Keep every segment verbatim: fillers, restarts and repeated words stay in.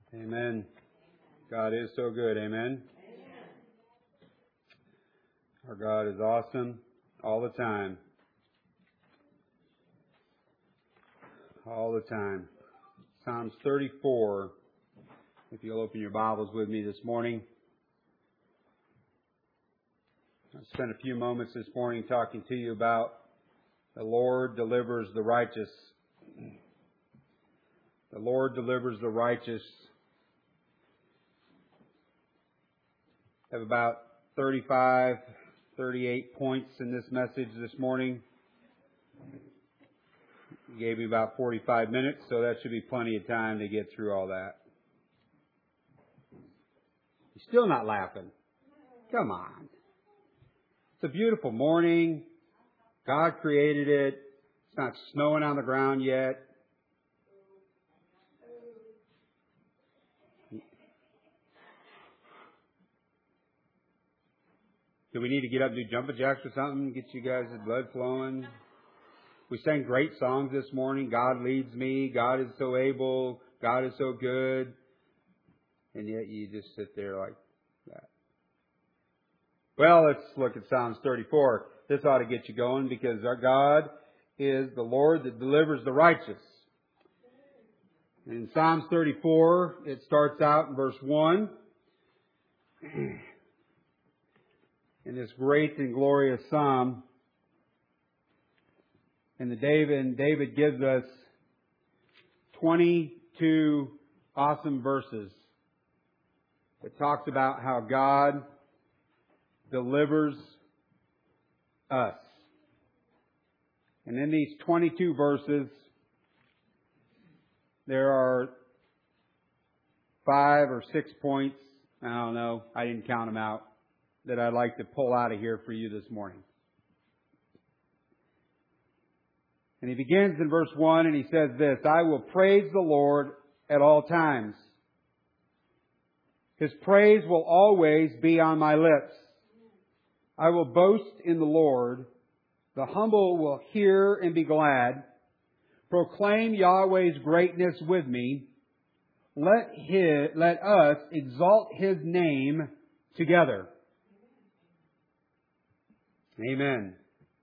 Amen. God is so good. Amen. Our God is awesome all the time. All the time. Psalms thirty-four. If you'll open your Bibles with me this morning. I spent a few moments this morning talking to you about the Lord delivers the righteous. The Lord delivers the righteous. I have about thirty-five, thirty-eight points in this message this morning. He gave me about forty-five minutes, so that should be plenty of time to get through all that. You're still not laughing. Come on. It's a beautiful morning. God created it. It's not snowing on the ground yet. Do we need to get up and do jumping jacks or something? Get you guys' blood flowing? We sang great songs this morning. God leads me. God is so able. God is so good. And yet you just sit there like that. Well, let's look at Psalms thirty-four. This ought to get you going because our God is the Lord that delivers the righteous. In Psalms thirty-four, it starts out in verse one. In this great and glorious psalm, and the David, David gives us twenty-two awesome verses that talks about how God delivers us. And in these twenty-two verses, there are five or six points, I don't know, I didn't count them out, that I'd like to pull out of here for you this morning. And he begins in verse one and he says this, I will praise the Lord at all times. His praise will always be on my lips. I will boast in the Lord. The humble will hear and be glad. Proclaim Yahweh's greatness with me. Let his, let us exalt His name together. Amen.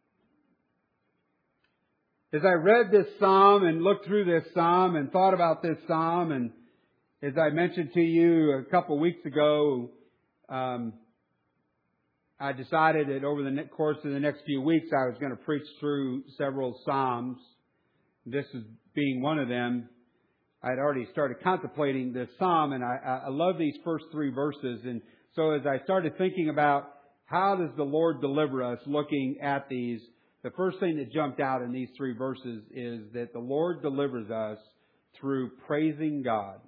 As I read this psalm and looked through this psalm and thought about this psalm, and as I mentioned to you a couple of weeks ago, um, I decided that over the course of the next few weeks I was going to preach through several psalms. This is being one of them. I had already started contemplating this psalm, and I, I love these first three verses. And so as I started thinking about how does the Lord deliver us, looking at these, the first thing that jumped out in these three verses is that the Lord delivers us through praising God.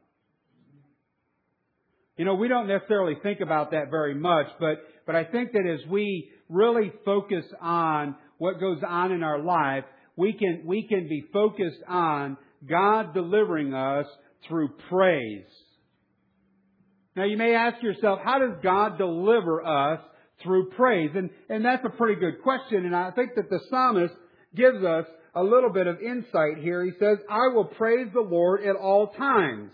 You know, we don't necessarily think about that very much, but, but I think that as we really focus on what goes on in our life, we can, we can be focused on God delivering us through praise. Now you may ask yourself, how does God deliver us through praise? And, and that's a pretty good question. And I think that the psalmist gives us a little bit of insight here. He says, I will praise the Lord at all times.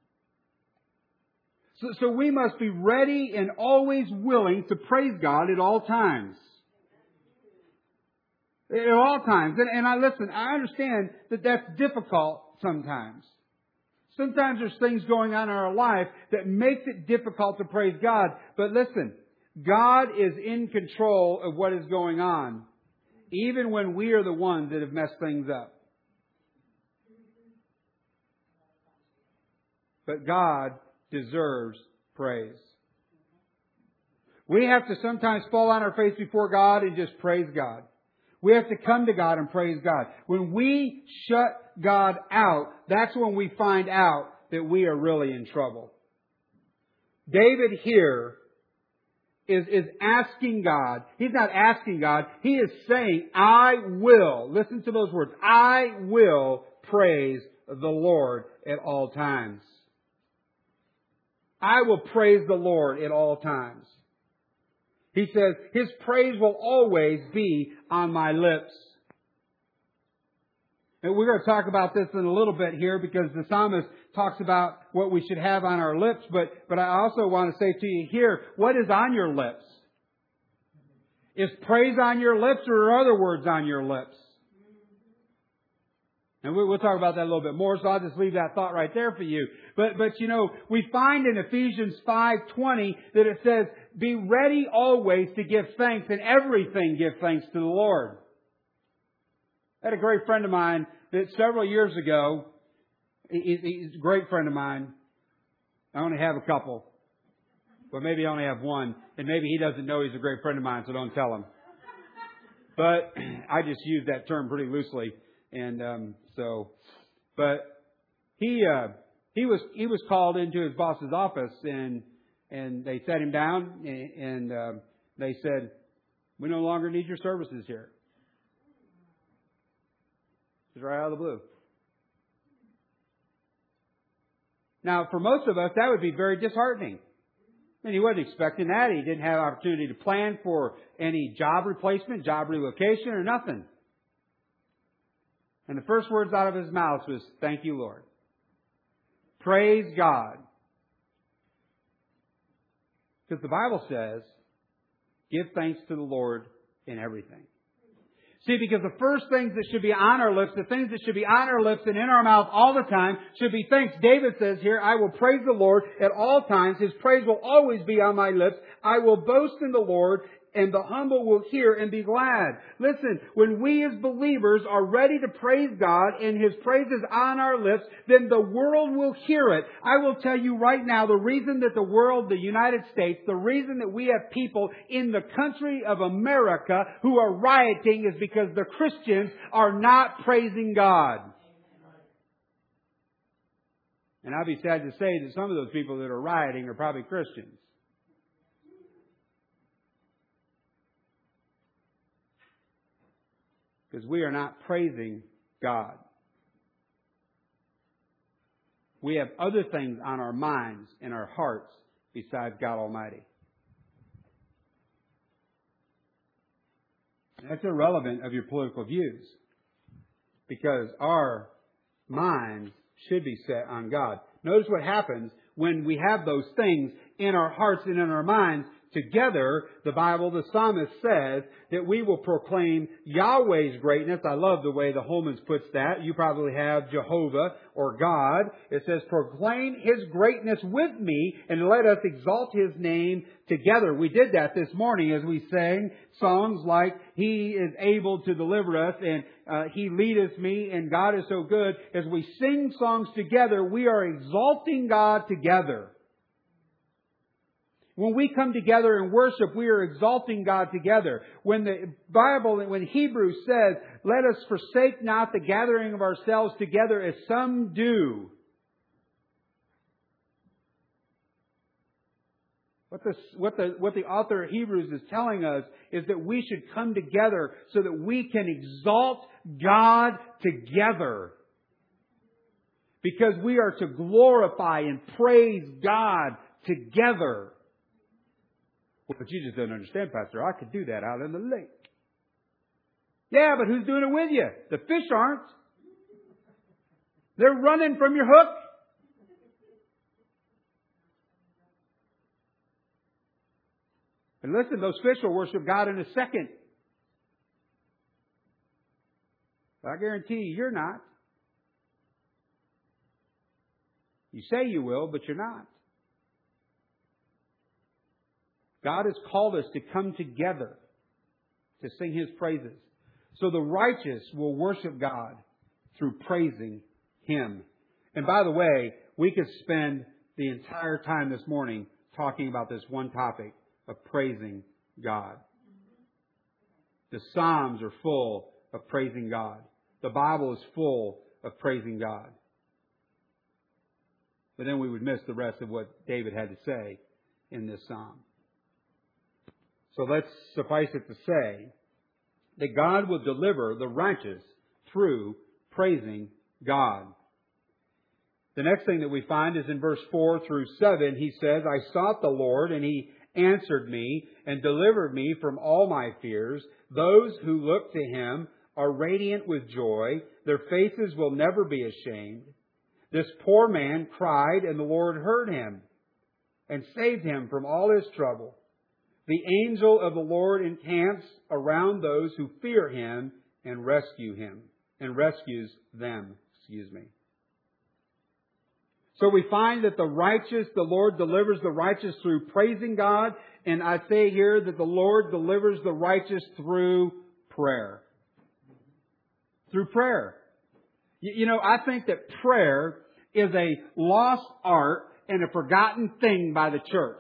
So, so we must be ready and always willing to praise God at all times. At all times. And, and I listen, I understand that that's difficult sometimes. Sometimes there's things going on in our life that makes it difficult to praise God. But listen, God is in control of what is going on, even when we are the ones that have messed things up. But God deserves praise. We have to sometimes fall on our face before God and just praise God. We have to come to God and praise God. When we shut God out, that's when we find out that we are really in trouble. David here is, is asking God. He's not asking God. He is saying, I will, listen to those words, I will praise the Lord at all times. I will praise the Lord at all times. He says, His praise will always be on my lips. And we're going to talk about this in a little bit here because the psalmist talks about what we should have on our lips. But, but I also want to say to you here, what is on your lips? Is praise on your lips or are other words on your lips? And we'll talk about that a little bit more, so I'll just leave that thought right there for you. But, but you know, we find in Ephesians five twenty that it says, be ready always to give thanks, and everything give thanks to the Lord. I had a great friend of mine that several years ago, he's a great friend of mine. I only have a couple, but maybe I only have one, and maybe he doesn't know he's a great friend of mine, so don't tell him. But I just use that term pretty loosely. And um, so, but he uh, he was he was called into his boss's office, and and they sat him down, and, and uh, they said, "We no longer need your services here." It's right out of the blue. Now, for most of us, that would be very disheartening. And he wasn't expecting that. He didn't have opportunity to plan for any job replacement, job relocation, or nothing. And the first words out of his mouth was, thank you, Lord. Praise God. Because the Bible says, give thanks to the Lord in everything. See, because the first things that should be on our lips, the things that should be on our lips and in our mouth all the time, should be thanks. David says here, I will praise the Lord at all times. His praise will always be on my lips. I will boast in the Lord, and the humble will hear and be glad. Listen, when we as believers are ready to praise God and His praise is on our lips, then the world will hear it. I will tell you right now, the reason that the world, the United States, the reason that we have people in the country of America who are rioting is because the Christians are not praising God. And I'd be sad to say that some of those people that are rioting are probably Christians. Because we are not praising God. We have other things on our minds and our hearts besides God Almighty. That's irrelevant of your political views. Because our minds should be set on God. Notice what happens when we have those things in our hearts and in our minds. Together, the Bible, the psalmist says that we will proclaim Yahweh's greatness. I love the way the Holman's puts that. You probably have Jehovah or God. It says, proclaim His greatness with me and let us exalt His name together. We did that this morning as we sang songs like He is able to deliver us and uh, He leadeth me and God is so good. As we sing songs together, we are exalting God together. When we come together and worship, we are exalting God together. When the Bible, when Hebrews says, let us forsake not the gathering of ourselves together as some do. What the, what the, what the author of Hebrews is telling us is that we should come together so that we can exalt God together. Because we are to glorify and praise God together. Well, but you just don't understand, Pastor. I could do that out in the lake. Yeah, but who's doing it with you? The fish aren't. They're running from your hook. And listen, those fish will worship God in a second. But I guarantee you, you're not. You say you will, but you're not. God has called us to come together to sing His praises. So the righteous will worship God through praising Him. And by the way, we could spend the entire time this morning talking about this one topic of praising God. The Psalms are full of praising God. The Bible is full of praising God. But then we would miss the rest of what David had to say in this Psalm. So let's suffice it to say that God will deliver the righteous through praising God. The next thing that we find is in verse four through seven. He says, I sought the Lord and He answered me and delivered me from all my fears. Those who look to Him are radiant with joy. Their faces will never be ashamed. This poor man cried, and the Lord heard him and saved him from all his trouble. The angel of the Lord encamps around those who fear Him and rescue him and rescues them. Excuse me. So we find that the righteous, the Lord delivers the righteous through praising God. And I say here that the Lord delivers the righteous through prayer. Through prayer. You know, I think that prayer is a lost art and a forgotten thing by the church.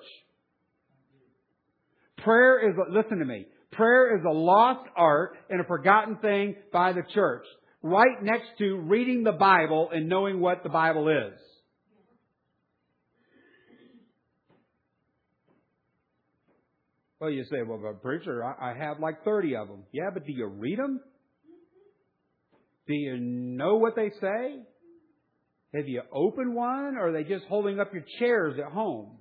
Prayer is, listen to me, prayer is a lost art and a forgotten thing by the church. Right next to reading the Bible and knowing what the Bible is. Well, you say, well, but preacher, I have like thirty of them. Yeah, but do you read them? Do you know what they say? Have you opened one, or are they just holding up your chairs at home?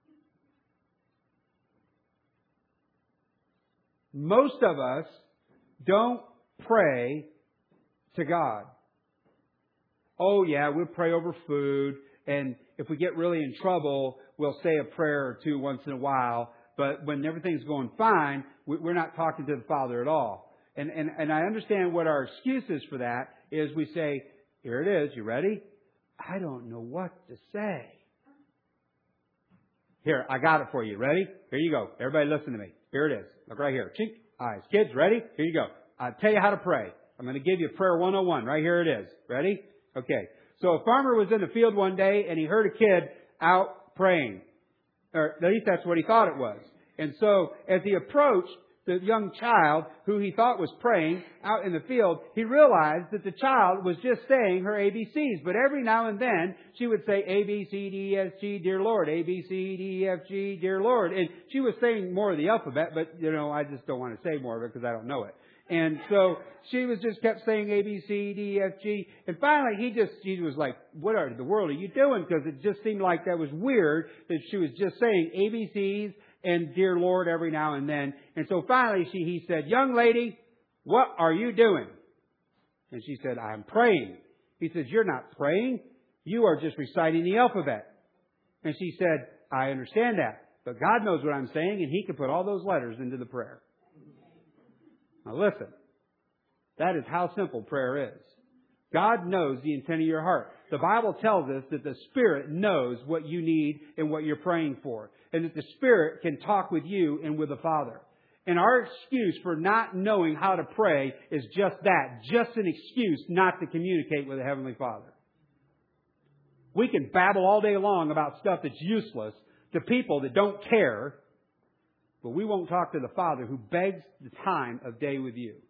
Most of us don't pray to God. Oh yeah, we'll pray over food, and if we get really in trouble, we'll say a prayer or two once in a while. But when everything's going fine, we're not talking to the Father at all. And, and, and I understand what our excuse is for that is we say, here it is, you ready? I don't know what to say. Here, I got it for you. Ready? Here you go. Everybody listen to me. Here it is. Look right here. Chink, eyes. Kids, ready? Here you go. I'll tell you how to pray. I'm going to give you prayer one oh one. Right here it is. Ready? Okay. So a farmer was in the field one day and he heard a kid out praying. Or at least that's what he thought it was. And so as he approached the young child who he thought was praying out in the field, he realized that the child was just saying her A B Cs. But every now and then she would say A, B, C, D, E, F, G, dear Lord. A, B, C, D, E, F, G, dear Lord. And she was saying more of the alphabet, but you know, I just don't want to say more of it because I don't know it. And so she was just kept saying A, B, C, D, E, F, G. And finally he just, she was like, what are the world are you doing? Because it just seemed like that was weird that she was just saying A B Cs and dear Lord every now and then. And so finally she, he said, young lady, what are you doing? And she said, I'm praying. He says, you're not praying. You are just reciting the alphabet. And she said, I understand that. But God knows what I'm saying and He can put all those letters into the prayer. Now listen, that is how simple prayer is. God knows the intent of your heart. The Bible tells us that the Spirit knows what you need and what you're praying for. And that the Spirit can talk with you and with the Father. And our excuse for not knowing how to pray is just that. Just an excuse not to communicate with the Heavenly Father. We can babble all day long about stuff that's useless to people that don't care. But we won't talk to the Father who begs the time of day with you.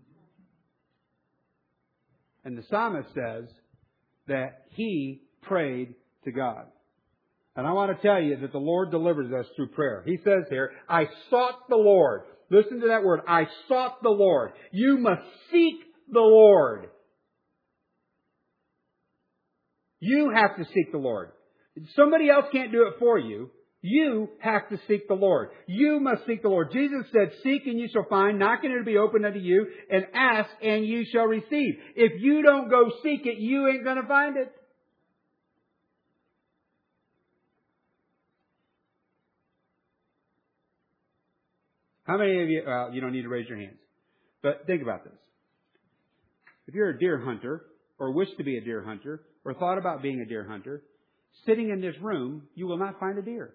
And the psalmist says that he prayed to God. And I want to tell you that the Lord delivers us through prayer. He says here, I sought the Lord. Listen to that word. I sought the Lord. You must seek the Lord. You have to seek the Lord. Somebody else can't do it for you. You have to seek the Lord. You must seek the Lord. Jesus said, seek and you shall find, knock and it'll be opened unto you, and ask and you shall receive. If you don't go seek it, you ain't going to find it. How many of you, well, you don't need to raise your hands, but think about this. If you're a deer hunter, or wish to be a deer hunter, or thought about being a deer hunter, sitting in this room, you will not find a deer.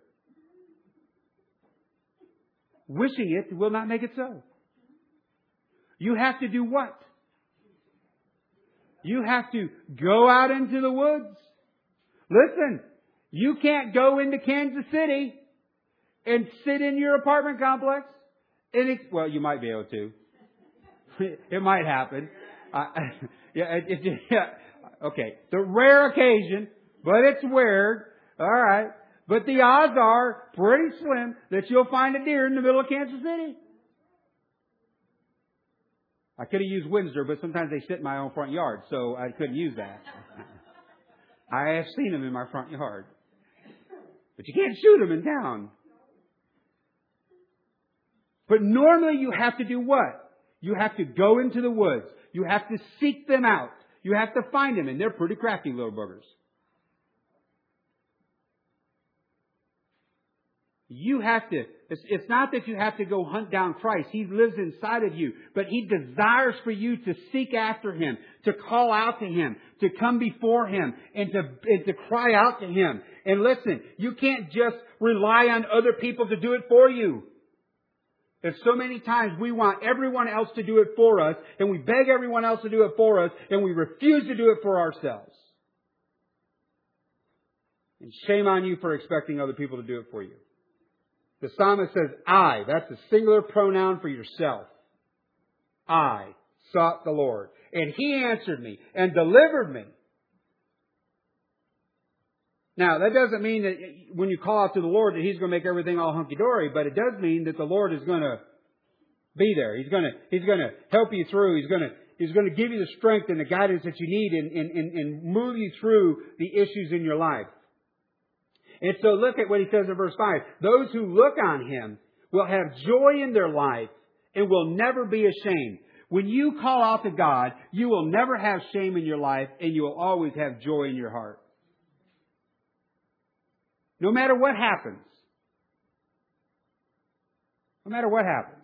Wishing it will not make it so. You have to do what? You have to go out into the woods. Listen, you can't go into Kansas City and sit in your apartment complex. And ex- well, you might be able to. It might happen. Uh, yeah, it, it, yeah, okay. The rare occasion, but it's weird. All right. But the odds are pretty slim that you'll find a deer in the middle of Kansas City. I could have used Windsor, but sometimes they sit in my own front yard, so I couldn't use that. I have seen them in my front yard. But you can't shoot them in town. But normally you have to do what? You have to go into the woods. You have to seek them out. You have to find them, and they're pretty crafty little boogers. You have to, it's, it's not that you have to go hunt down Christ. He lives inside of you. But He desires for you to seek after Him, to call out to Him, to come before Him, and to, and to cry out to Him. And listen, you can't just rely on other people to do it for you. If so many times we want everyone else to do it for us, and we beg everyone else to do it for us, and we refuse to do it for ourselves. And shame on you for expecting other people to do it for you. The psalmist says, I. That's a singular pronoun for yourself. I sought the Lord, and He answered me and delivered me. Now, that doesn't mean that when you call out to the Lord that He's going to make everything all hunky-dory, but it does mean that the Lord is going to be there. He's going to, He's going to help you through. He's going to, He's going to give you the strength and the guidance that you need and, and, and, and move you through the issues in your life. And so look at what He says in verse five. Those who look on Him will have joy in their life and will never be ashamed. When you call out to God, you will never have shame in your life and you will always have joy in your heart. No matter what happens. No matter what happens.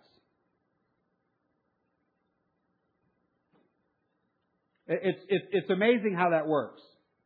It's, it's, it's amazing how that works.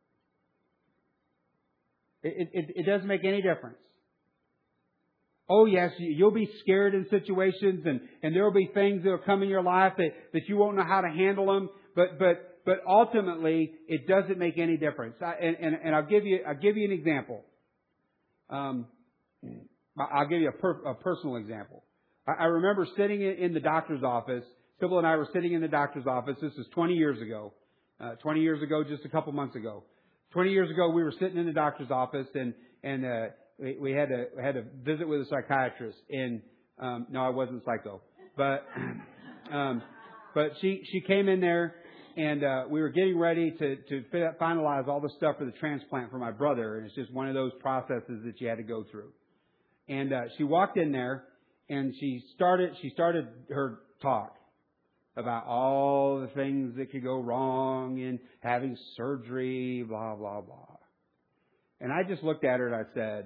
It, it, it doesn't make any difference. Oh yes, you'll be scared in situations and, and there will be things that will come in your life that, that you won't know how to handle them. But, but, but ultimately, it doesn't make any difference. I, and, and, and I'll give you, I'll give you an example. Um, I'll give you a, per, a personal example. I, I remember sitting in, in the doctor's office. Sybil and I were sitting in the doctor's office. This was twenty years ago. Uh, twenty years ago, just a couple months ago. twenty years ago, we were sitting in the doctor's office and, and, uh, we, we had to, we had to visit with a psychiatrist and, um, no, I wasn't psycho, but, um, but she, she came in there and, uh, we were getting ready to, to finalize all the stuff for the transplant for my brother. And it's just one of those processes that you had to go through. And, uh, she walked in there and she started, she started her talk about all the things that could go wrong in having surgery, blah, blah, blah. And I just looked at her and I said,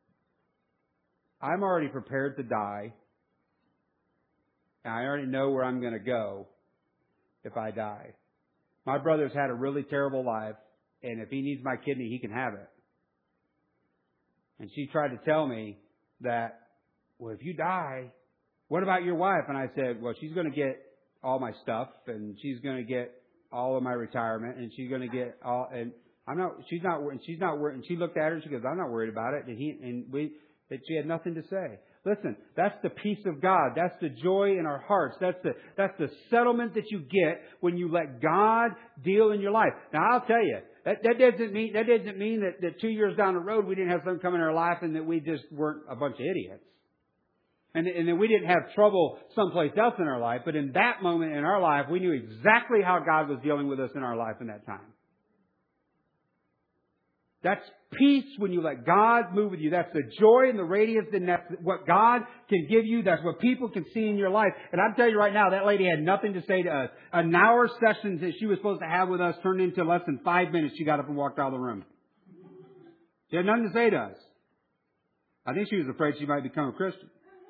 I'm already prepared to die. And I already know where I'm going to go if I die. My brother's had a really terrible life, and if he needs my kidney, he can have it. And she tried to tell me that, well, if you die, what about your wife? And I said, well, she's going to get all my stuff, and she's going to get all of my retirement, and she's going to get all, and I'm not, she's not, and she's not worried, and she looked at her and she goes, I'm not worried about it, and he, and we, that she had nothing to say. Listen, that's the peace of God. That's the joy in our hearts. That's the, that's the settlement that you get when you let God deal in your life. Now, I'll tell you, that, that doesn't mean, that doesn't mean that, that two years down the road we didn't have something come in our life and that we just weren't a bunch of idiots. And, and that we didn't have trouble someplace else in our life. But in that moment in our life, we knew exactly how God was dealing with us in our life in that time. That's peace when you let God move with you. That's the joy and the radiance and that's what God can give you. That's what people can see in your life. And I'm telling you right now, that lady had nothing to say to us. An hour session that she was supposed to have with us turned into less than five minutes. She got up and walked out of the room. She had nothing to say to us. I think she was afraid she might become a Christian.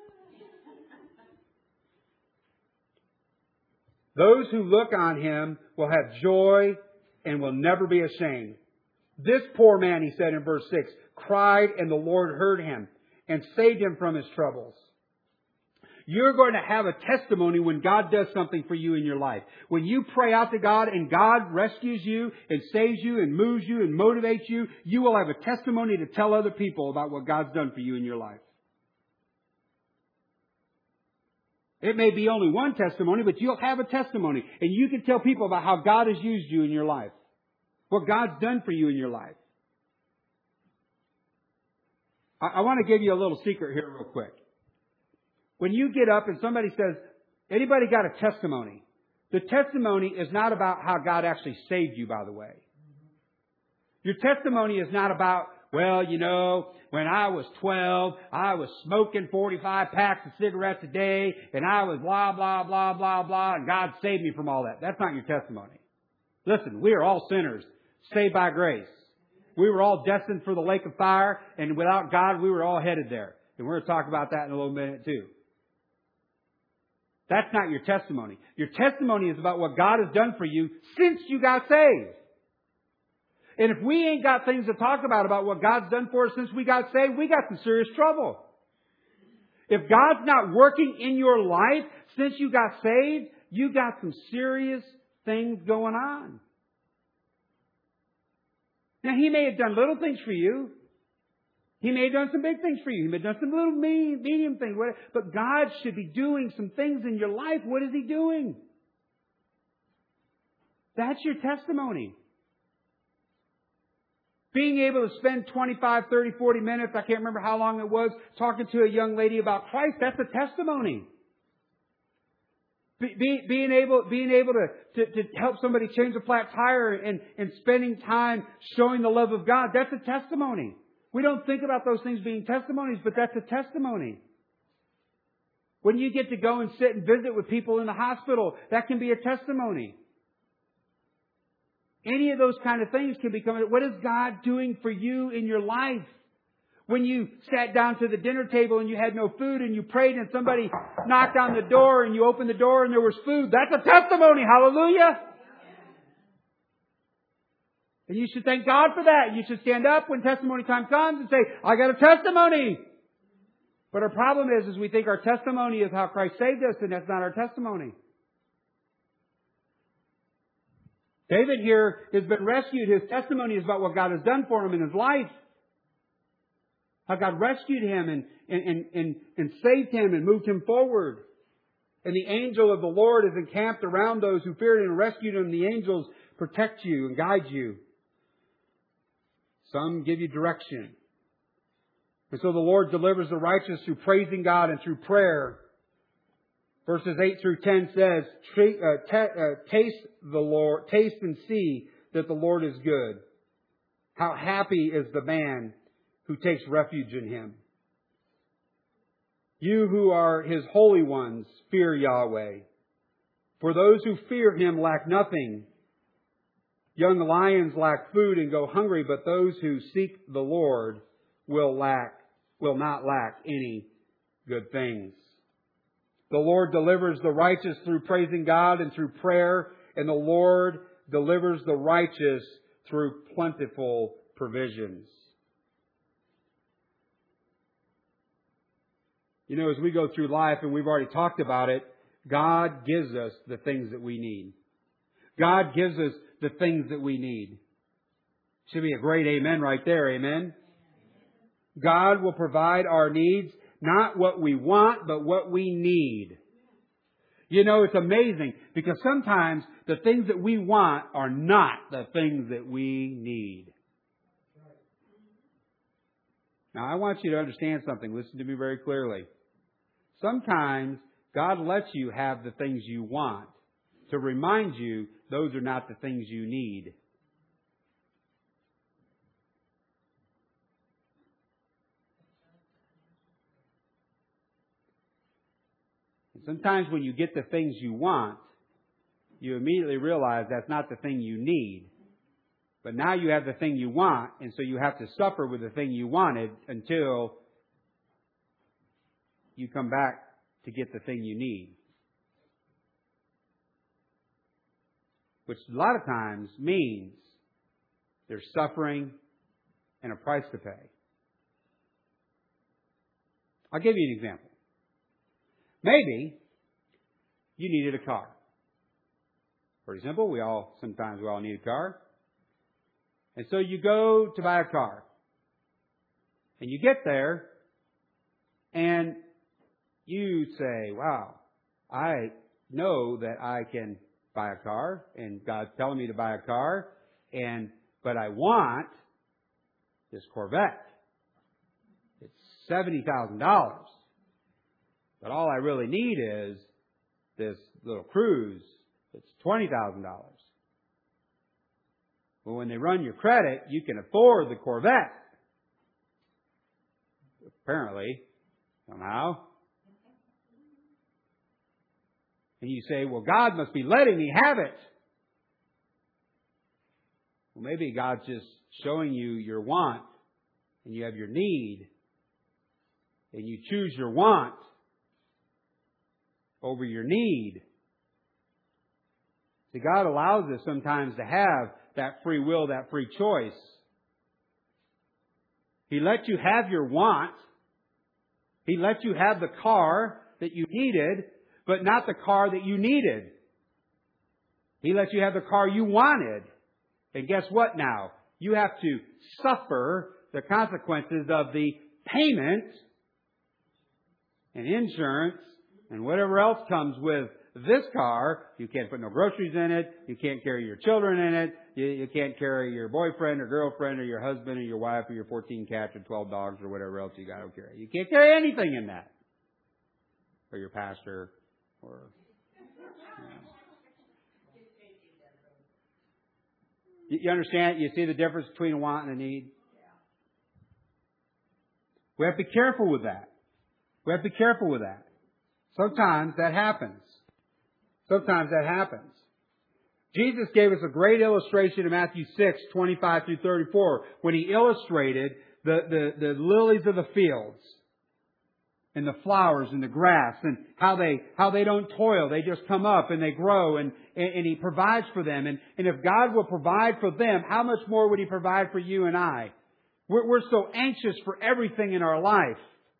Those who look on Him will have joy and will never be ashamed. This poor man, he said in verse six, cried and the Lord heard him and saved him from his troubles. You're going to have a testimony when God does something for you in your life. When you pray out to God and God rescues you and saves you and moves you and motivates you, you will have a testimony to tell other people about what God's done for you in your life. It may be only one testimony, but you'll have a testimony. And you can tell people about how God has used you in your life. What God's done for you in your life. I, I want to give you a little secret here real quick. When you get up and somebody says, anybody got a testimony? The testimony is not about how God actually saved you, by the way. Your testimony is not about, well, you know, when I was twelve, I was smoking forty-five packs of cigarettes a day, and I was blah, blah, blah, blah, blah, and God saved me from all that. That's not your testimony. Listen, we are all sinners, saved by grace. We were all destined for the lake of fire, and without God, we were all headed there. And we're going to talk about that in a little minute too. That's not your testimony. Your testimony is about what God has done for you since you got saved. And if we ain't got things to talk about, about what God's done for us since we got saved, we got some serious trouble. If God's not working in your life since you got saved, you got some serious things going on. Now, He may have done little things for you. He may have done some big things for you. He may have done some little medium things. But God should be doing some things in your life. What is He doing? That's your testimony. Being able to spend twenty-five, thirty, forty minutes, I can't remember how long it was, talking to a young lady about Christ, that's a testimony. Be, be, being able, being able to, to, to help somebody change a flat tire and, and spending time showing the love of God, that's a testimony. We don't think about those things being testimonies, but that's a testimony. When you get to go and sit and visit with people in the hospital, that can be a testimony. Any of those kind of things can become, what is God doing for you in your life? When you sat down to the dinner table and you had no food and you prayed and somebody knocked on the door and you opened the door and there was food, that's a testimony. Hallelujah. And you should thank God for that. You should stand up when testimony time comes and say, I got a testimony. But our problem is, is we think our testimony is how Christ saved us, and that's not our testimony. David here has been rescued. His testimony is about what God has done for him in his life. How God rescued him and, and, and, and, and saved him and moved him forward. And the angel of the Lord is encamped around those who feared him and rescued him. The angels protect you and guide you. Some give you direction. And so the Lord delivers the righteous through praising God and through prayer. Verses eight through ten says, taste the Lord, taste and see that the Lord is good. How happy is the man who takes refuge in Him. You who are His holy ones, fear Yahweh. For those who fear Him lack nothing. Young lions lack food and go hungry, but those who seek the Lord will lack, will not lack any good things. The Lord delivers the righteous through praising God and through prayer, and the Lord delivers the righteous through plentiful provisions. You know, as we go through life, and we've already talked about it, God gives us the things that we need. God gives us the things that we need. Should be a great amen right there, amen? God will provide our needs, not what we want, but what we need. You know, it's amazing because sometimes the things that we want are not the things that we need. Now, I want you to understand something. Listen to me very clearly. Sometimes God lets you have the things you want to remind you those are not the things you need. And sometimes when you get the things you want, you immediately realize that's not the thing you need. But now you have the thing you want, and so you have to suffer with the thing you wanted until you come back to get the thing you need. Which a lot of times means there's suffering and a price to pay. I'll give you an example. Maybe you needed a car. Pretty simple. We all, sometimes we all need a car. And so you go to buy a car. And you get there and you say, wow, I know that I can buy a car and God's telling me to buy a car, and but I want this Corvette. It's seventy thousand dollars. But all I really need is this little Cruise. It's twenty thousand dollars. Well, when they run your credit, you can afford the Corvette. Apparently, somehow. And you say, well, God must be letting me have it. Well, maybe God's just showing you your want, and you have your need, and you choose your want over your need. See, God allows us sometimes to have that free will, that free choice. He let you have your want. He let you have the car that you needed, but not the car that you needed. He let you have the car you wanted. And guess what now? You have to suffer the consequences of the payment and insurance and whatever else comes with this car. You can't put no groceries in it. You can't carry your children in it. You, you can't carry your boyfriend or girlfriend or your husband or your wife or your fourteen cats or twelve dogs or whatever else you got to carry. You can't carry anything in that. Or your pastor or... You know. You understand? You see the difference between a want and a need? We have to be careful with that. We have to be careful with that. Sometimes that happens. Sometimes that happens. Jesus gave us a great illustration in Matthew six, twenty-five through thirty-four, when He illustrated the, the, the lilies of the fields and the flowers and the grass and how they, how they don't toil. They just come up and they grow and, and, and He provides for them. And, and if God will provide for them, how much more would He provide for you and I? We're, we're so anxious for everything in our life,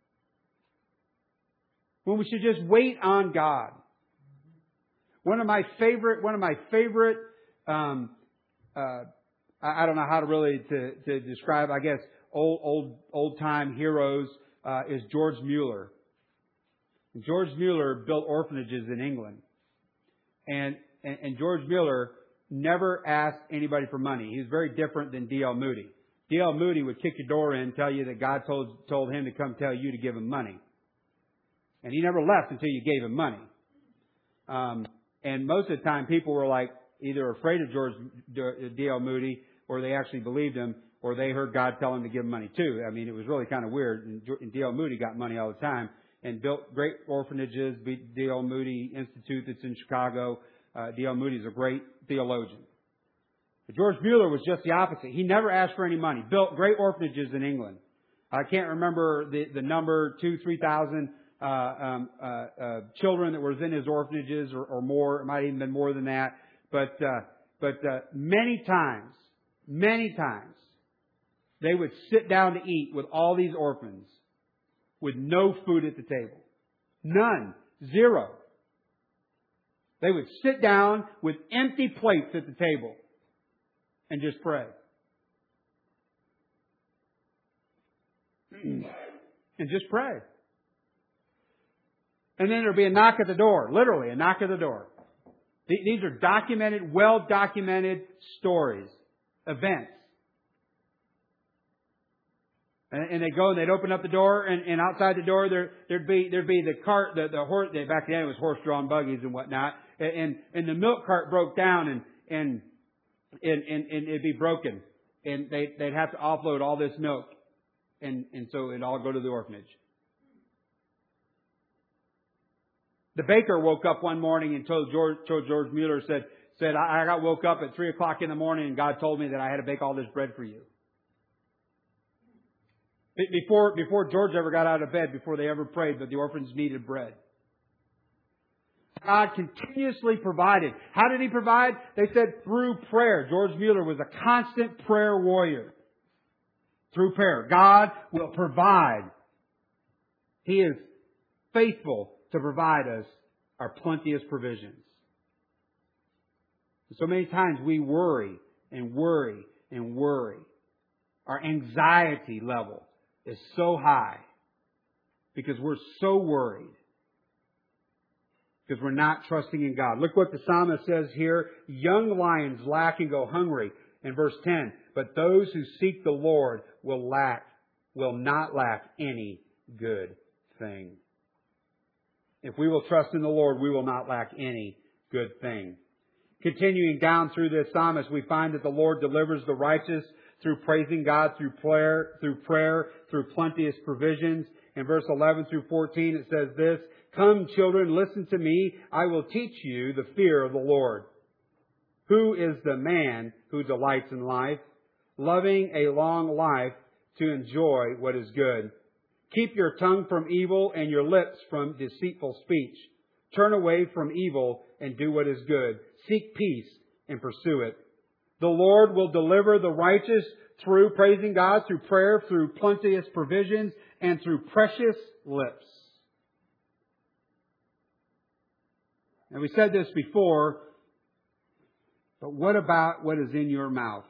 when we should just wait on God. One of my favorite, one of my favorite, um, uh, I, I don't know how to really to, to describe, I guess, old, old, old time heroes, uh, is George Mueller. George Mueller built orphanages in England. And, and, and George Mueller never asked anybody for money. He was very different than D L Moody. D L Moody would kick your door in, tell you that God told, told him to come tell you to give him money. And he never left until you gave him money. Um, and most of the time people were like either afraid of George D L Moody, or they actually believed him, or they heard God tell him to give him money too. I mean, it was really kind of weird. And D L Moody got money all the time and built great orphanages. D L Moody Institute that's in Chicago. Uh, D L Moody is a great theologian. But George Mueller was just the opposite. He never asked for any money. Built great orphanages in England. I can't remember the, the number, two, three thousand uh, um, uh, uh, children that was in his orphanages, or, or more. It might even been more than that. But uh, but uh, many times, many times, they would sit down to eat with all these orphans with no food at the table. None. Zero. They would sit down with empty plates at the table and just pray. And just pray. And then there'd be a knock at the door. Literally, a knock at the door. These are documented, well-documented stories, events. And they go and they'd open up the door, and, and outside the door there there'd be there'd be the cart, the, the horse. Back then it was horse-drawn buggies and whatnot, and and the milk cart broke down, and and and, and, and it'd be broken, and they they'd have to offload all this milk, and and so it'd all go to the orphanage. The baker woke up one morning and told George, told George Mueller, said said I, I got woke up at three o'clock in the morning, and God told me that I had to bake all this bread for you. Before, before George ever got out of bed, before they ever prayed, but the orphans needed bread. God continuously provided. How did He provide? They said through prayer. George Mueller was a constant prayer warrior. Through prayer. God will provide. He is faithful to provide us our plenteous provisions. So many times we worry and worry and worry. Our anxiety level is so high because we're so worried, because we're not trusting in God. Look what the psalmist says here. Young lions lack and go hungry. In verse ten, but those who seek the Lord will lack, will not lack any good thing. If we will trust in the Lord, we will not lack any good thing. Continuing down through this psalmist, we find that the Lord delivers the righteous through praising God, through prayer, through prayer, through plenteous provisions. In verse eleven through fourteen, it says this, come, children, listen to me. I will teach you the fear of the Lord. Who is the man who delights in life, loving a long life to enjoy what is good? Keep your tongue from evil and your lips from deceitful speech. Turn away from evil and do what is good. Seek peace and pursue it. The Lord will deliver the righteous through praising God, through prayer, through plenteous provisions, and through precious lips. And we said this before, but what about what is in your mouth?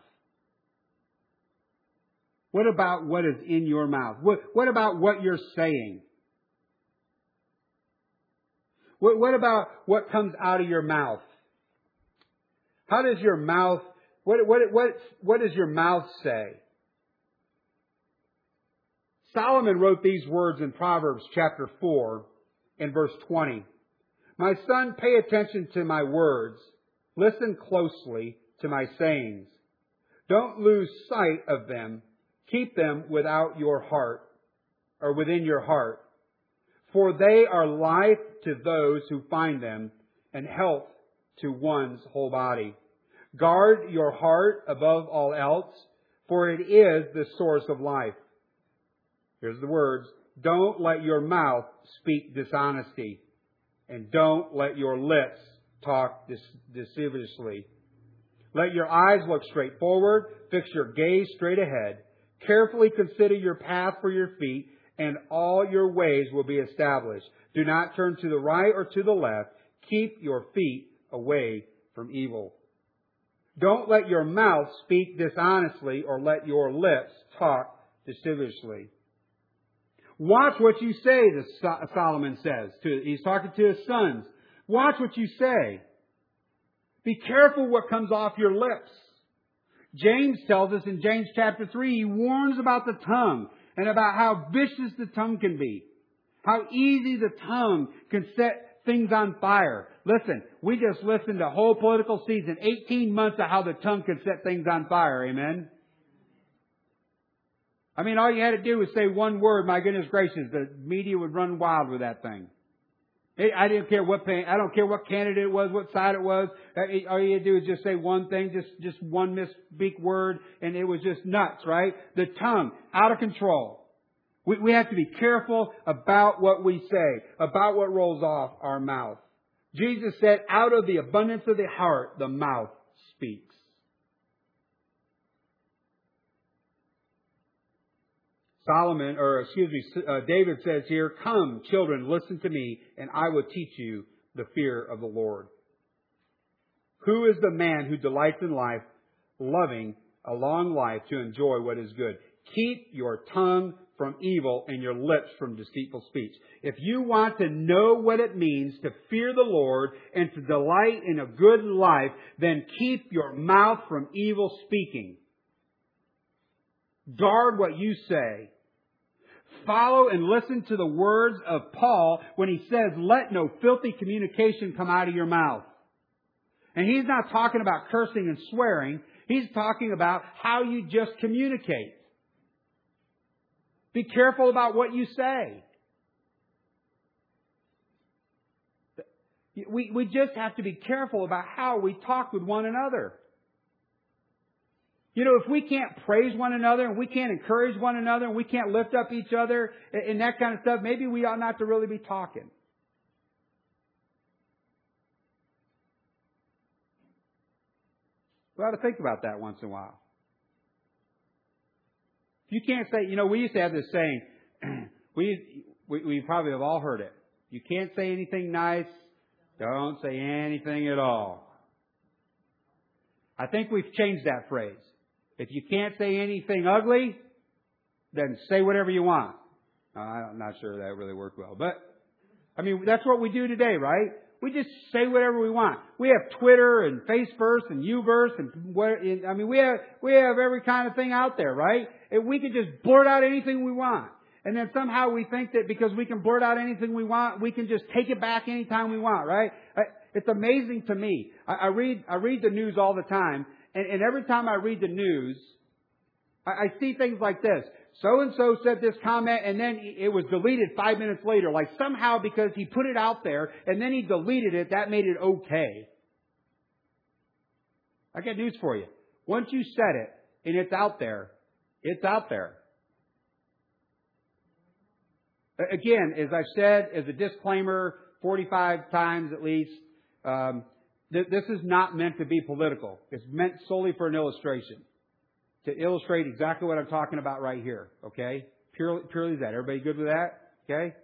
What about what is in your mouth? What, what about what you're saying? What, what about what comes out of your mouth? How does your mouth, what, what, what, what does your mouth say? Solomon wrote these words in Proverbs chapter four and verse twenty. My son, pay attention to my words. Listen closely to my sayings. Don't lose sight of them. Keep them without your heart, or within your heart. For they are life to those who find them, and health to one's whole body. Guard your heart above all else, for it is the source of life. Here's the words. Don't let your mouth speak dishonesty, and don't let your lips talk deceivously. Let your eyes look straight forward. Fix your gaze straight ahead. Carefully consider your path for your feet, and all your ways will be established. Do not turn to the right or to the left. Keep your feet away from evil. Don't let your mouth speak dishonestly, or let your lips talk deceivously. Watch what you say, Solomon says. He's talking to his sons. Watch what you say. Be careful what comes off your lips. James tells us in James chapter three, he warns about the tongue and about how vicious the tongue can be. How easy the tongue can set things on fire. Listen, we just listened to a whole political season, eighteen months of how the tongue can set things on fire. Amen? I mean, all you had to do was say one word, my goodness gracious, the media would run wild with that thing. I didn't care what, I don't care what candidate it was, what side it was. All you had to do is just say one thing, just, just one misspeak word, and it was just nuts, right? The tongue, out of control. We, we have to be careful about what we say, about what rolls off our mouth. Jesus said, out of the abundance of the heart, the mouth speaks. Solomon, or excuse me, uh, David says here, come, children, listen to me, and I will teach you the fear of the Lord. Who is the man who delights in life, loving a long life to enjoy what is good? Keep your tongue from evil and your lips from deceitful speech. If you want to know what it means to fear the Lord and to delight in a good life, then keep your mouth from evil speaking. Guard what you say. Follow and listen to the words of Paul when he says, let no filthy communication come out of your mouth. And he's not talking about cursing and swearing. He's talking about how you just communicate. Be careful about what you say. We, we just have to be careful about how we talk with one another. You know, if we can't praise one another and we can't encourage one another and we can't lift up each other and that kind of stuff, maybe we ought not to really be talking. We ought to think about that once in a while. If you can't say, you know, we used to have this saying, we, we, we probably have all heard it. You can't say anything nice, don't say anything at all. I think we've changed that phrase. If you can't say anything ugly, then say whatever you want. Uh, I'm not sure that really worked well. But, I mean, that's what we do today, right? We just say whatever we want. We have Twitter and Faceverse and Uverse and what, I mean, we have, we have every kind of thing out there, right? And we can just blurt out anything we want. And then somehow we think that because we can blurt out anything we want, we can just take it back anytime we want, right? It's amazing to me. I, I read, I read the news all the time. And, and every time I read the news, I, I see things like this. So-and-so said this comment, and then it was deleted five minutes later. Like somehow because he put it out there, and then he deleted it, that made it okay. I got news for you. Once you said it and it's out there, it's out there. Again, as I've said, as a disclaimer, forty-five times at least, um, th- this is not meant to be political. It's meant solely for an illustration. To illustrate exactly what I'm talking about right here. Okay? Purely, purely that. Everybody good with that? Okay?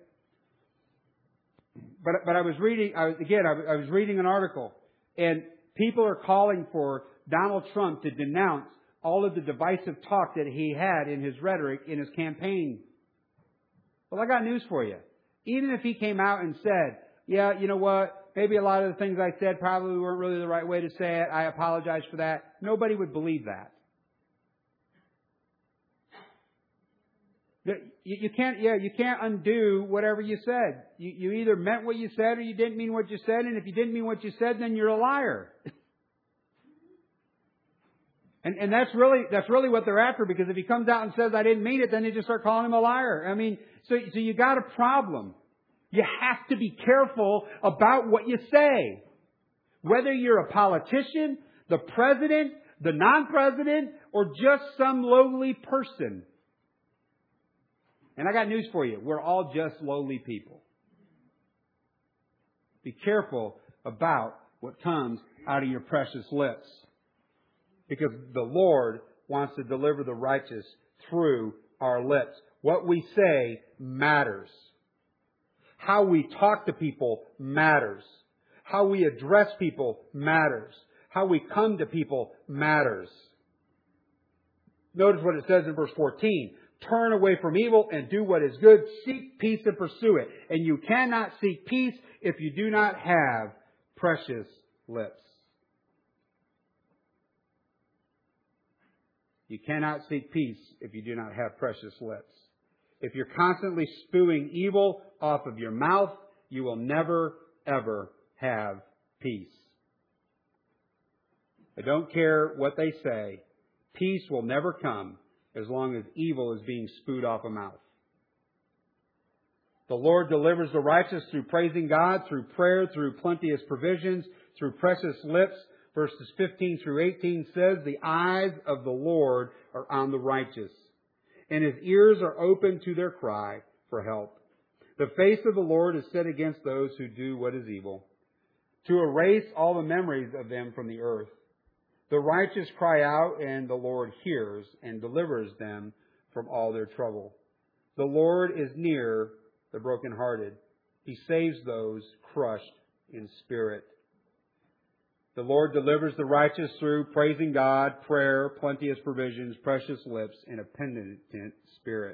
But, but I was reading, I was, again, I was, I was reading an article, and people are calling for Donald Trump to denounce all of the divisive talk that he had in his rhetoric in his campaign. Well, I got news for you. Even if he came out and said, yeah, you know what, maybe a lot of the things I said probably weren't really the right way to say it, I apologize for that, nobody would believe that. You can't, yeah, you can't undo whatever you said. You, you either meant what you said or you didn't mean what you said, and if you didn't mean what you said, then you're a liar. And, and that's really, that's really what they're after, because if he comes out and says, I didn't mean it, then they just start calling him a liar. I mean, so, so you got a problem. You have to be careful about what you say. Whether you're a politician, the president, the non-president, or just some lowly person. And I got news for you. We're all just lowly people. Be careful about what comes out of your precious lips. Because the Lord wants to deliver the righteous through our lips. What we say matters. How we talk to people matters. How we address people matters. How we come to people matters. Notice what it says in verse fourteen. Turn away from evil and do what is good. Seek peace and pursue it. And you cannot seek peace if you do not have precious lips. You cannot seek peace if you do not have precious lips. If you're constantly spewing evil off of your mouth, you will never, ever have peace. I don't care what they say. Peace will never come as long as evil is being spewed off a mouth. The Lord delivers the righteous through praising God, through prayer, through plenteous provisions, through precious lips. Verses fifteen through eighteen says, the eyes of the Lord are on the righteous, and His ears are open to their cry for help. The face of the Lord is set against those who do what is evil, to erase all the memories of them from the earth. The righteous cry out, and the Lord hears and delivers them from all their trouble. The Lord is near the brokenhearted. He saves those crushed in spirit. The Lord delivers the righteous through praising God, prayer, plenteous provisions, precious lips, and a penitent spirit.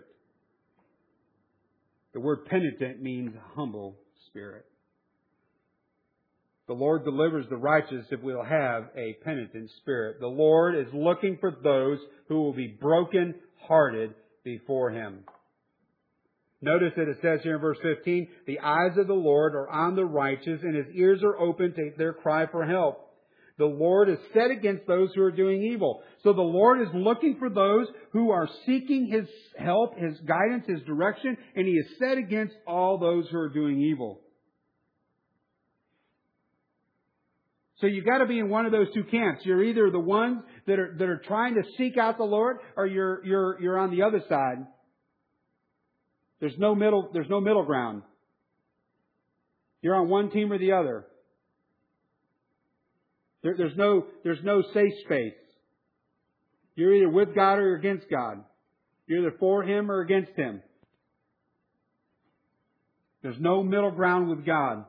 The word penitent means humble spirit. The Lord delivers the righteous if we'll have a penitent spirit. The Lord is looking for those who will be broken-hearted before Him. Notice that it says here in verse fifteen, the eyes of the Lord are on the righteous, and His ears are open to their cry for help. The Lord is set against those who are doing evil. So the Lord is looking for those who are seeking His help, His guidance, His direction, and He is set against all those who are doing evil. So you've got to be in one of those two camps. You're either the ones that are that are trying to seek out the Lord, or you're you're you're on the other side. There's no middle there's no middle ground. You're on one team or the other. There, there's no there's no safe space. You're either with God or you're against God. You're either for Him or against Him. There's no middle ground with God.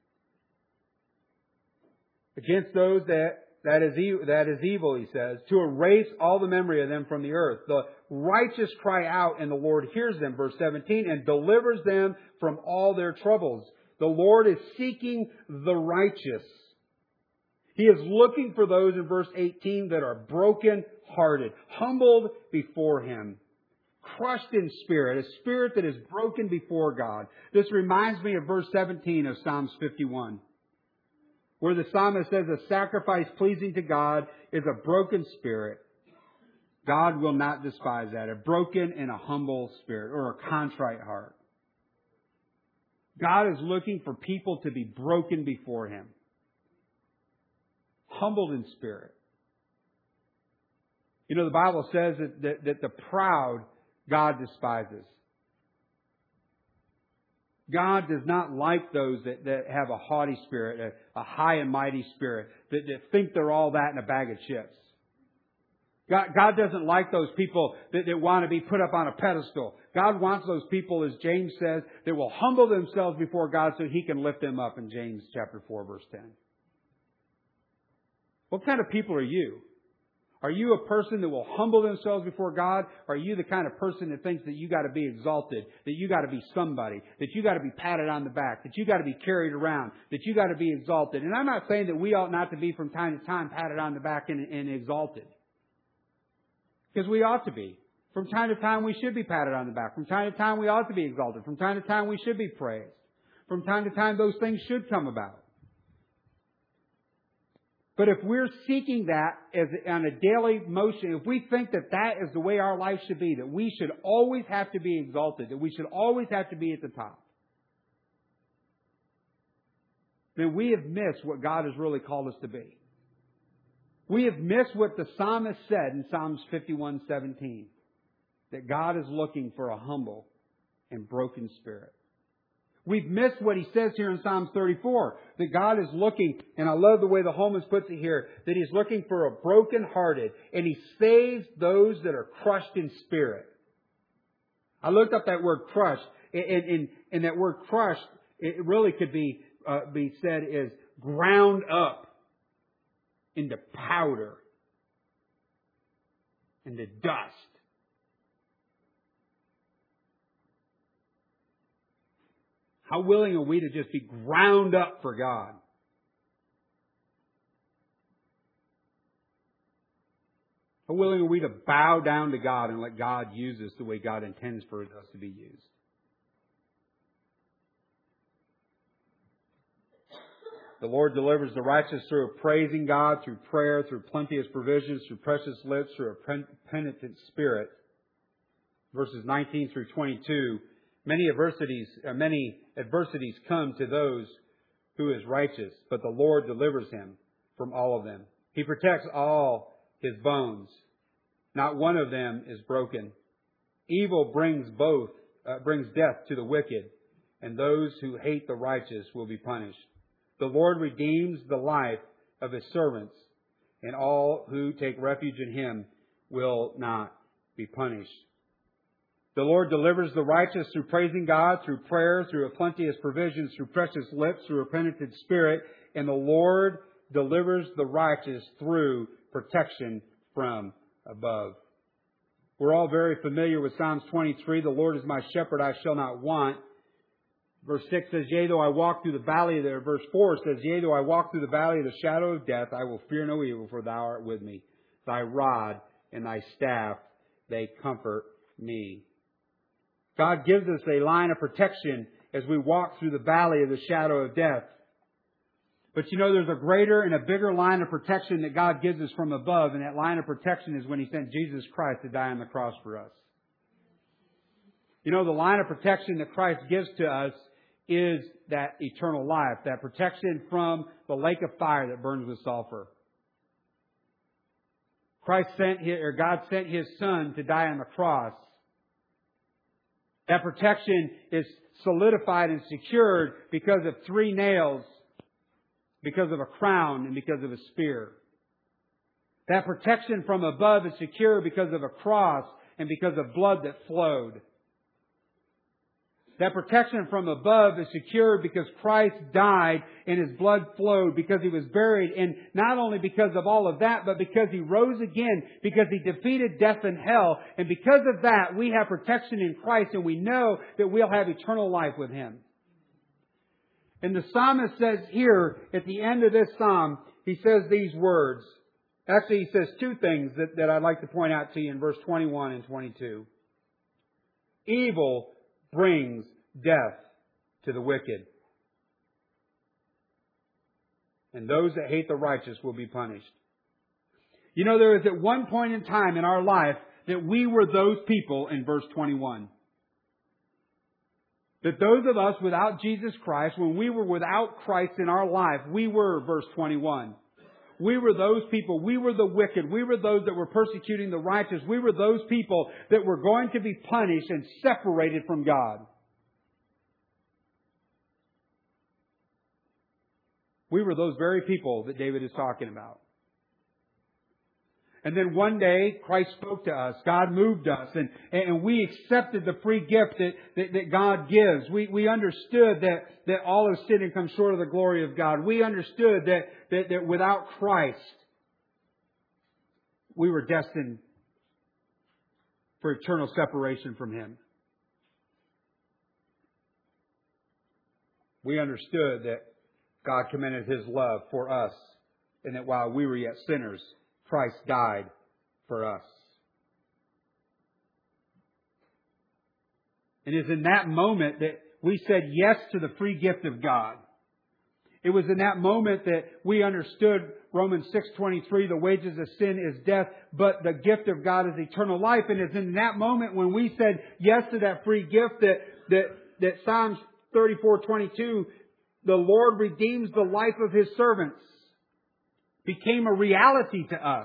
Against those that, that, is evil, that is evil, He says, to erase all the memory of them from the earth. The righteous cry out, and the Lord hears them, verse seventeen, and delivers them from all their troubles. The Lord is seeking the righteous. He is looking for those in verse eighteen that are broken-hearted, humbled before Him, crushed in spirit, a spirit that is broken before God. This reminds me of verse seventeen of Psalms fifty-one. Where the psalmist says a sacrifice pleasing to God is a broken spirit. God will not despise that. A broken and a humble spirit, or a contrite heart. God is looking for people to be broken before Him. Humbled in spirit. You know, the Bible says that, that, that the proud God despises. God does not like those that, that have a haughty spirit, a, a high and mighty spirit, that, that think they're all that in a bag of chips. God, God doesn't like those people that, that want to be put up on a pedestal. God wants those people, as James says, that will humble themselves before God so He can lift them up in James chapter four, verse ten. What kind of people are you? Are you a person that will humble themselves before God? Or are you the kind of person that thinks that you got to be exalted, that you got to be somebody, that you got to be patted on the back, that you got to be carried around, that you got to be exalted? And I'm not saying that we ought not to be from time to time patted on the back and, and exalted. Because we ought to be. From time to time we should be patted on the back. From time to time we ought to be exalted. From time to time we should be praised. From time to time those things should come about. But if we're seeking that as on a daily motion, if we think that that is the way our life should be, that we should always have to be exalted, that we should always have to be at the top, then we have missed what God has really called us to be. We have missed what the psalmist said in Psalms fifty-one seventeen, that God is looking for a humble and broken spirit. We've missed what he says here in Psalms thirty-four, that God is looking, and I love the way the Holman's puts it here, that He's looking for a broken-hearted, and He saves those that are crushed in spirit. I looked up that word crushed, and, and, and that word crushed, it really could be, uh, be said as ground up into powder, into dust. How willing are we to just be ground up for God? How willing are we to bow down to God and let God use us the way God intends for us to be used? The Lord delivers the righteous through praising God, through prayer, through plenteous provisions, through precious lips, through a penitent spirit. Verses nineteen through twenty-two. Many adversities, uh, many adversities come to those who is righteous, but the Lord delivers him from all of them. He protects all his bones. Not one of them is broken. Evil brings both, uh, brings death to the wicked, and those who hate the righteous will be punished. The Lord redeems the life of His servants, and all who take refuge in Him will not be punished. The Lord delivers the righteous through praising God, through prayer, through a plenteous provisions, through precious lips, through a penitent spirit. And the Lord delivers the righteous through protection from above. We're all very familiar with Psalms twenty-three. The Lord is my shepherd, I shall not want. Verse six says, yea, though I walk through the valley of the... Verse four says, yea, though I walk through the valley of the shadow of death, I will fear no evil, for Thou art with me. Thy rod and Thy staff, they comfort me. God gives us a line of protection as we walk through the valley of the shadow of death. But you know, there's a greater and a bigger line of protection that God gives us from above, and that line of protection is when He sent Jesus Christ to die on the cross for us. You know, the line of protection that Christ gives to us is that eternal life, that protection from the lake of fire that burns with sulfur. Christ sent His, or God sent His Son to die on the cross. That protection is solidified and secured because of three nails, because of a crown, and because of a spear. That protection from above is secure because of a cross and because of blood that flowed. That protection from above is secured because Christ died and His blood flowed, because He was buried, and not only because of all of that, but because He rose again, because He defeated death and hell. And because of that, we have protection in Christ, and we know that we'll have eternal life with Him. And the psalmist says here, at the end of this psalm, he says these words. Actually, he says two things that, that I'd like to point out to you in verse twenty-one and twenty-two. Evil brings death to the wicked, and those that hate the righteous will be punished. You know, there is at one point in time in our life that we were those people in verse twenty-one. That those of us without Jesus Christ, when we were without Christ in our life, we were, verse twenty-one. we were those people. We were the wicked. We were those that were persecuting the righteous. We were those people that were going to be punished and separated from God. We were those very people that David is talking about. And then one day, Christ spoke to us. God moved us. And, and we accepted the free gift that, that, that God gives. We, we understood that, that all have sinned and come short of the glory of God. We understood that, that, that without Christ, we were destined for eternal separation from Him. We understood that God commended His love for us, and that while we were yet sinners, Christ died for us. It is in that moment that we said yes to the free gift of God. It was in that moment that we understood Romans six twenty-three, the wages of sin is death, but the gift of God is eternal life. And it's in that moment when we said yes to that free gift that, that, that Psalms thirty-four twenty-two, the Lord redeems the life of His servants, became a reality to us.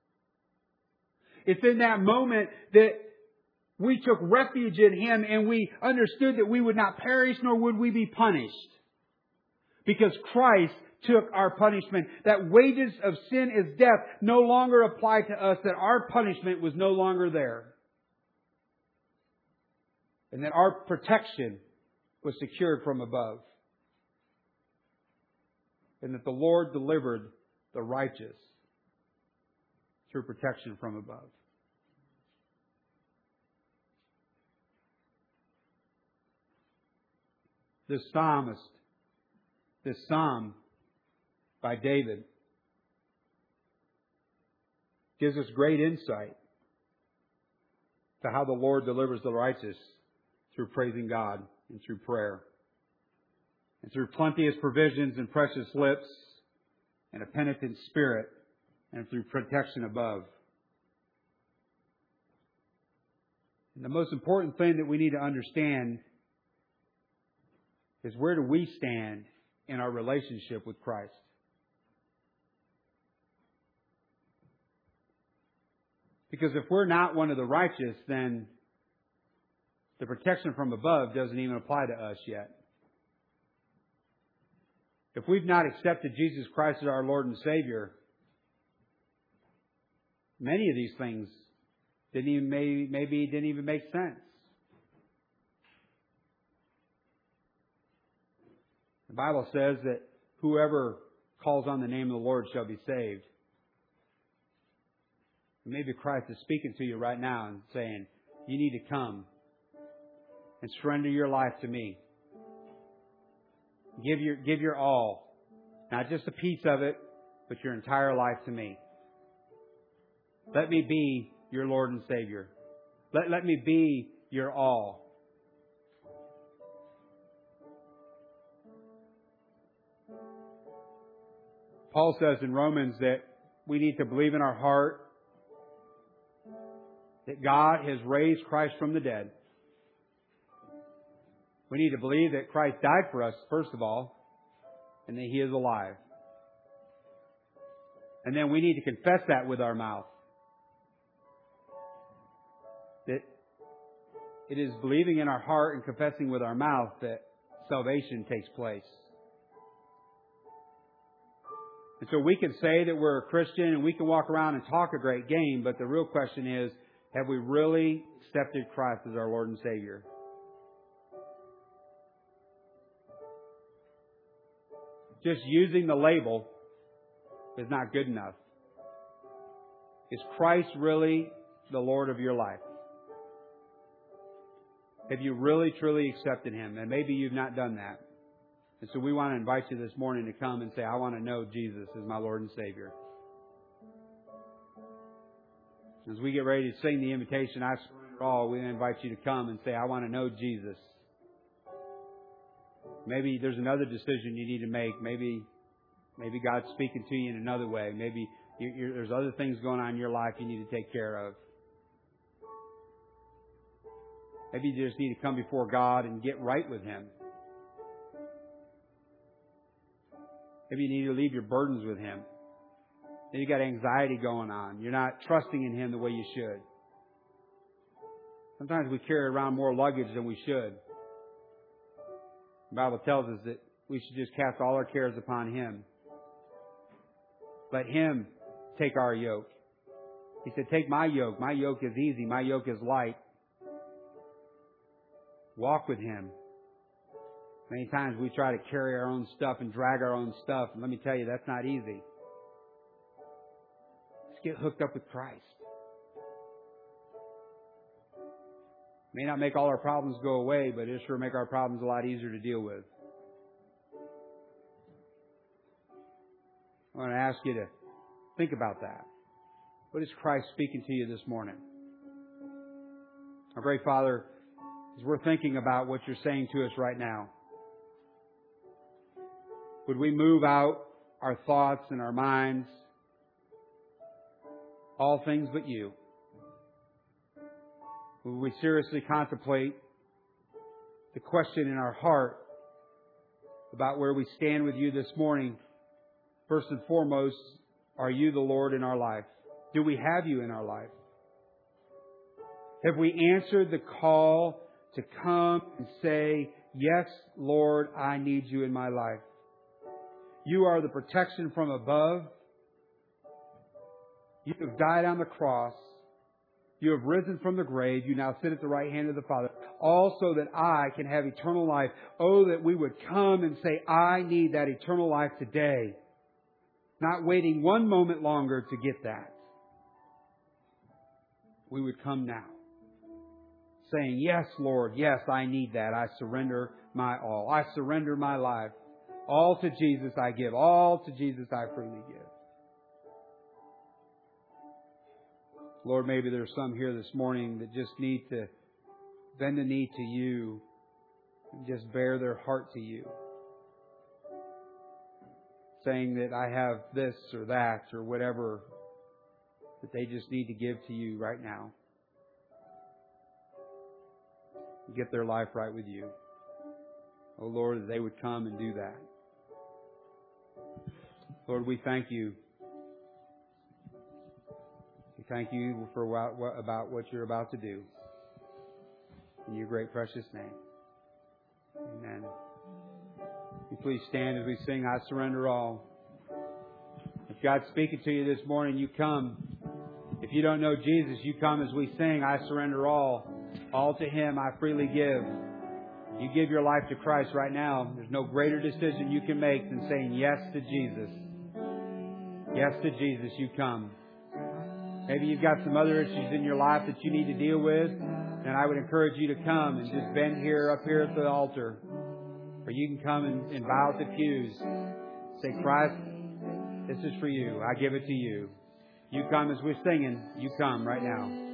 It's in that moment that we took refuge in Him and we understood that we would not perish nor would we be punished. Because Christ took our punishment. That wages of sin is death no longer applied to us. That our punishment was no longer there. And that our protection was secured from above. And that the Lord delivered the righteous through protection from above. This psalmist, this psalm by David, gives us great insight to how the Lord delivers the righteous through praising God and through prayer. And through plenteous provisions and precious lips and a penitent spirit and through protection above. And the most important thing that we need to understand is where do we stand in our relationship with Christ? Because if we're not one of the righteous, then the protection from above doesn't even apply to us yet. If we've not accepted Jesus Christ as our Lord and Savior, many of these things didn't even maybe, maybe didn't even make sense. The Bible says that whoever calls on the name of the Lord shall be saved. Maybe Christ is speaking to you right now and saying, you need to come and surrender your life to me. Give your, give your all. Not just a piece of it, but your entire life to me. Let me be your Lord and Savior. Let, let me be your all. Paul says in Romans that we need to believe in our heart that God has raised Christ from the dead. We need to believe that Christ died for us, first of all, and that He is alive. And then we need to confess that with our mouth. That it is believing in our heart and confessing with our mouth that salvation takes place. And so we can say that we're a Christian and we can walk around and talk a great game, but the real question is, have we really accepted Christ as our Lord and Savior? Just using the label is not good enough. Is Christ really the Lord of your life? Have you really, truly accepted Him? And maybe you've not done that. And so we want to invite you this morning to come and say, I want to know Jesus as my Lord and Savior. As we get ready to sing the invitation, I surrender all, we invite you to come and say, I want to know Jesus. Maybe there's another decision you need to make. Maybe maybe God's speaking to you in another way. Maybe you, you're, there's other things going on in your life you need to take care of. Maybe you just need to come before God and get right with Him. Maybe you need to leave your burdens with Him. Then you got anxiety going on. You're not trusting in Him the way you should. Sometimes we carry around more luggage than we should. The Bible tells us that we should just cast all our cares upon Him. Let Him take our yoke. He said, take my yoke. My yoke is easy. My yoke is light. Walk with Him. Many times we try to carry our own stuff and drag our own stuff. And let me tell you, that's not easy. Let's get hooked up with Christ. May not make all our problems go away, but it sure make our problems a lot easier to deal with. I want to ask you to think about that. What is Christ speaking to you this morning? Our great Father, as we're thinking about what you're saying to us right now, would we move out our thoughts and our minds, all things but you? Would we seriously contemplate the question in our heart about where we stand with you this morning? First and foremost, are you the Lord in our life? Do we have you in our life? Have we answered the call to come and say, yes, Lord, I need you in my life? You are the protection from above. You have died on the cross. You have risen from the grave. You now sit at the right hand of the Father. All so that I can have eternal life. Oh, that we would come and say, I need that eternal life today. Not waiting one moment longer to get that. We would come now. Saying, yes, Lord, yes, I need that. I surrender my all. I surrender my life. All to Jesus I give. All to Jesus I freely give. Lord, maybe there's some here this morning that just need to bend the knee to you and just bare their heart to you. Saying that I have this or that or whatever that they just need to give to you right now. Get their life right with you. Oh Lord, that they would come and do that. Lord, we thank you. We thank you for what, what, about what you're about to do. In your great precious name. Amen. Will you please stand as we sing, I Surrender All. If God's speaking to you this morning, you come. If you don't know Jesus, you come as we sing, I surrender all. All to Him I freely give. You give your life to Christ right now. There's no greater decision you can make than saying yes to Jesus. Yes to Jesus, you come. Maybe you've got some other issues in your life that you need to deal with, and I would encourage you to come and just bend here, up here at the altar. Or you can come and, and bow at the pews. Say, Christ, this is for you. I give it to you. You come as we're singing. You come right now.